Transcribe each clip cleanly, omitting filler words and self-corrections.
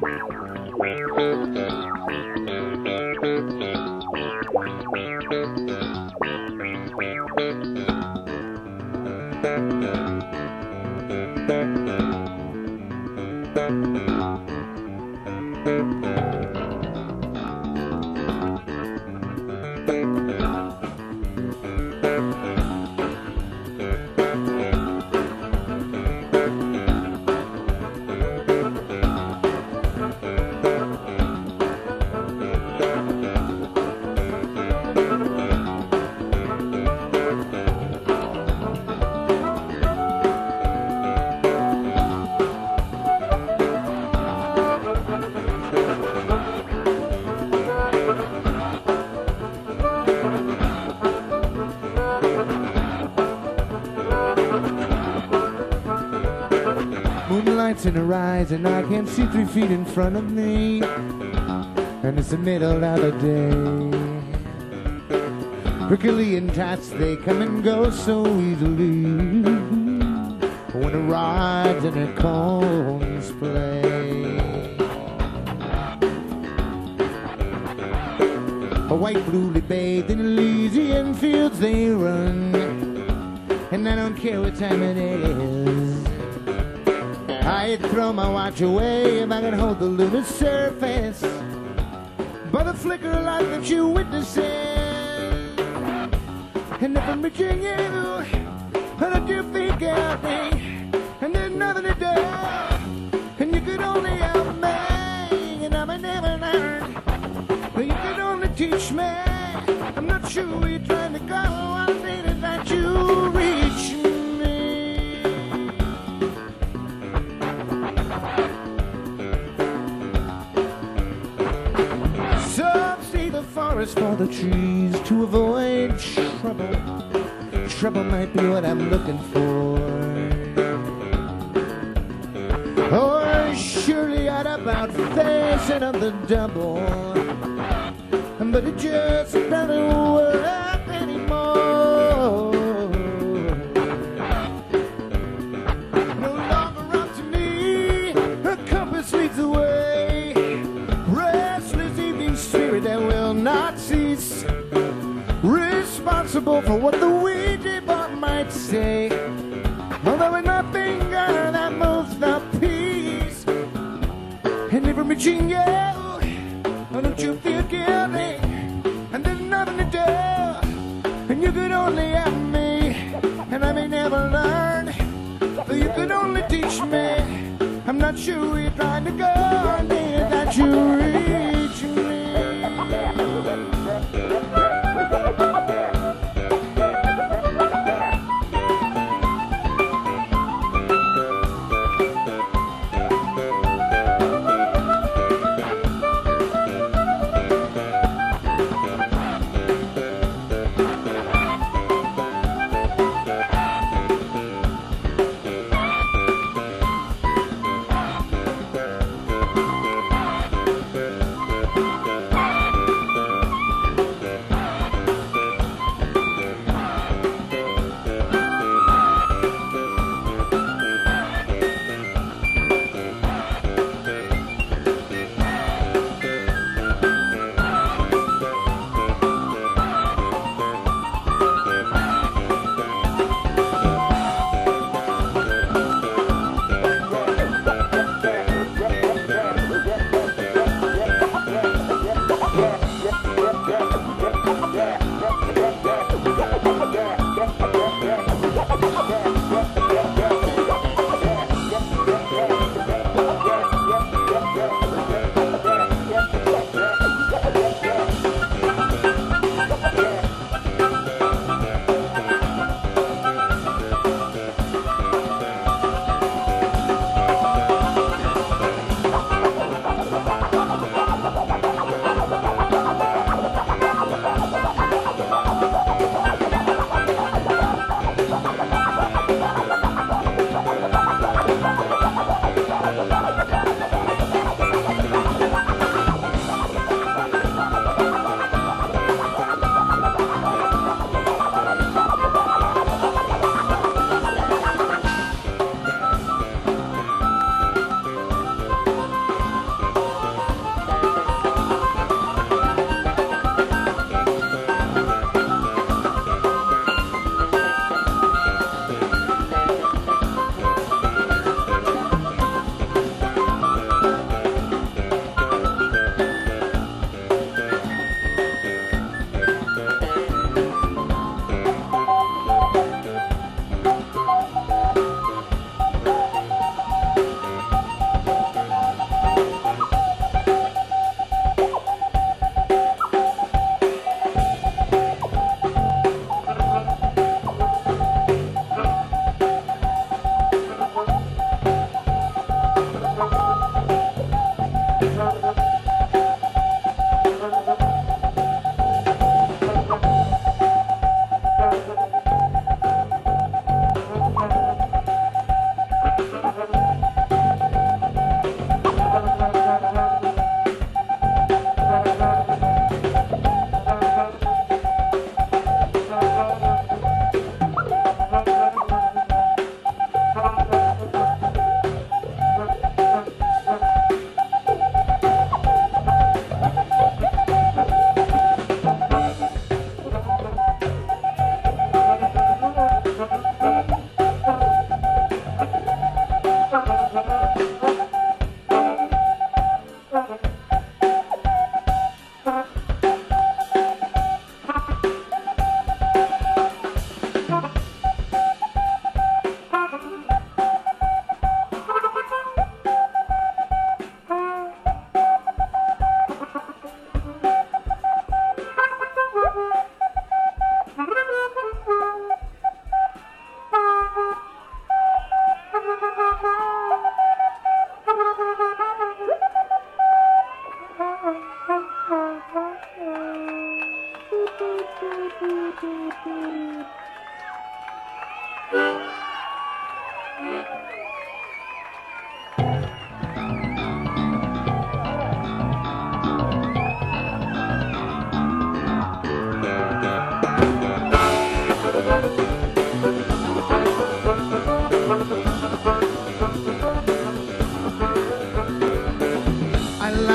Moonlight's in her eyes and I can see 3 feet in front of me, and it's the middle of the day. Herculean tots, they come and go so easily when it rides and it cones play. A white bluely bathed in Elysian fields they run, and I don't care what time it is. I'd throw my watch away if I could hold the lunar surface, but the flicker of light that you witnesses. And if I'm reaching you, and I do think out me, and there's nothing to do, and you could only help me, and I may never learn, but you could only teach me. I'm not sure where you're trying to go, I need it that you reach me. Forest for the trees to avoid trouble. Trouble might be what I'm looking for. Or surely I'd about facing of the double, but it just doesn't work anymore. No longer up to me, a compass leads the way. Restless evening spirit that will not cease, responsible for what the Ouija board might say. Although it's my finger that moves the piece, and if I'm reaching you, don't you feel guilty? And there's nothing to do, and you could only have me, and I may never learn, but you could only teach me. I'm not sure where you're trying to go, I need that you reach me.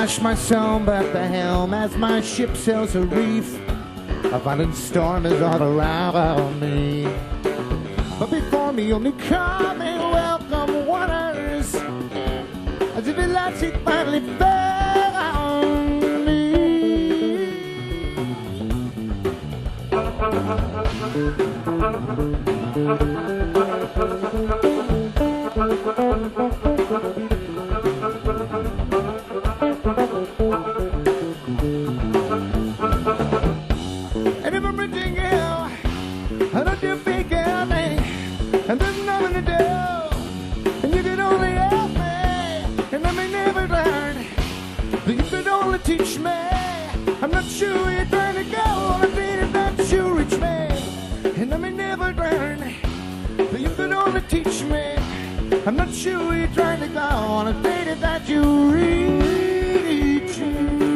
lash myself at the helm as my ship sails a reef. A violent storm is all around me, but before me only calm and welcome waters, as if Atlantic finally found me. And if I'm reaching hell, I don't do big me, and there's nothing to do, and you can only help me, and I may never learn, but you could only teach me. I'm not sure where you're trying to go, on a day that you reach me, and I may never learn, but you could only teach me. I'm not sure where you're trying to go, on a day that you reach me.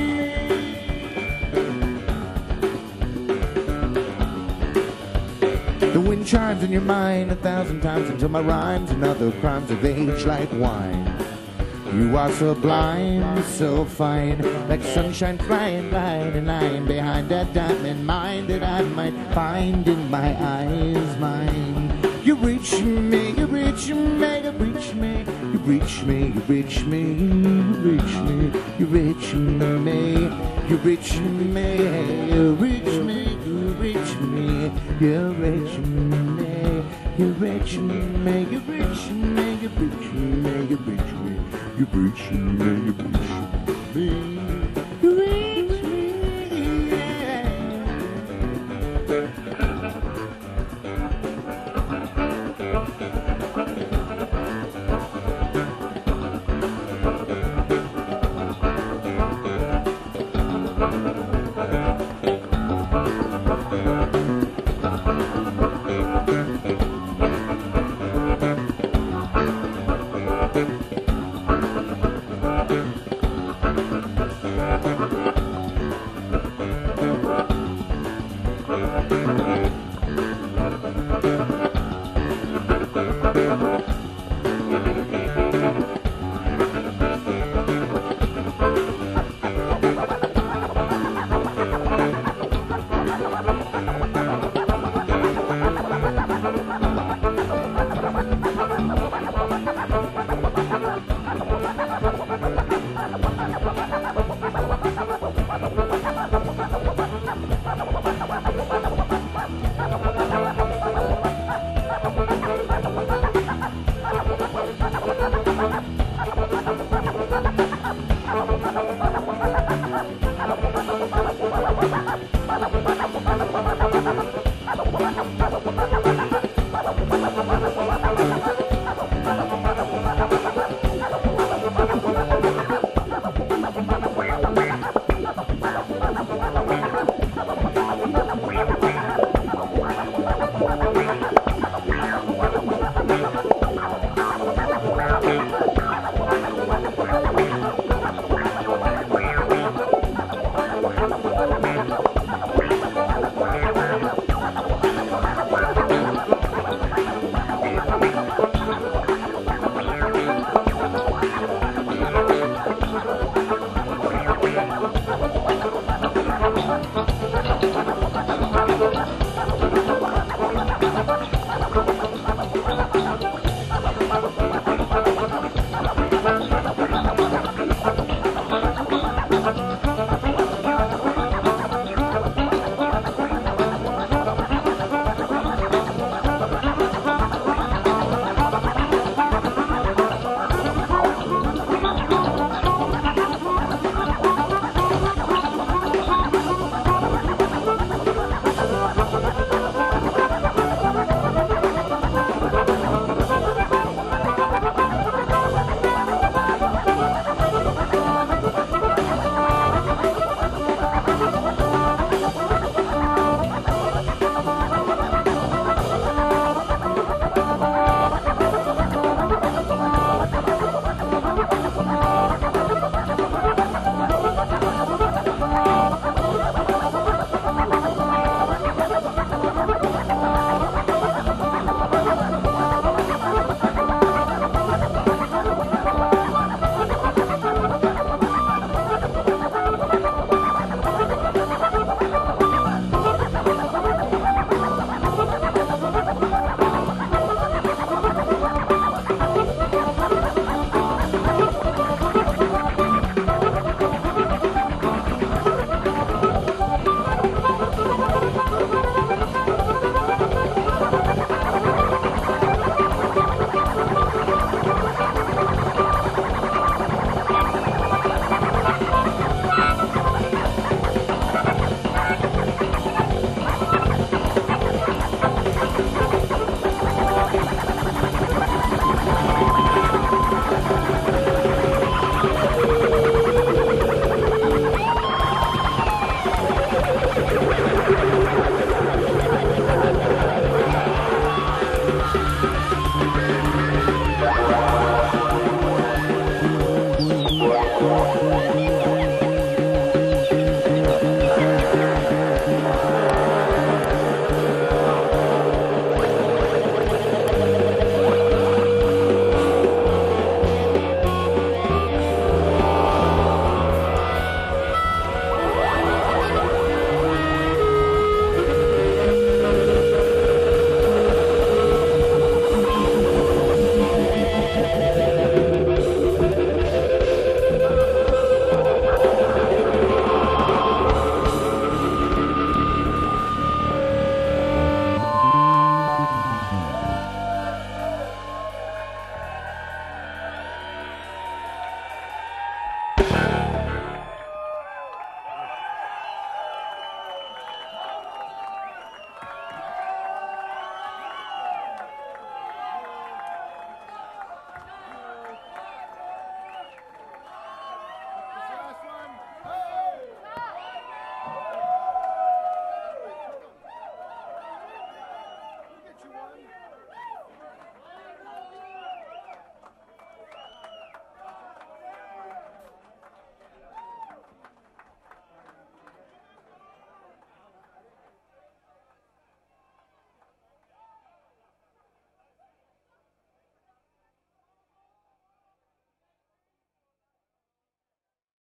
The wind chimes in your mind 1,000 times until my rhymes and other crimes of age like wine. You are sublime, so fine, like sunshine flying line and line behind that diamond mind that I might find in my eyes mine. You reach me, you reach me, you reach me, you reach me, you reach me, you reach me, you reach me, you reach me, you reach me, you reach me, you reach me, you reach me, you reach me, you reach me, you reach me, you reach me, you reach me, you reach me.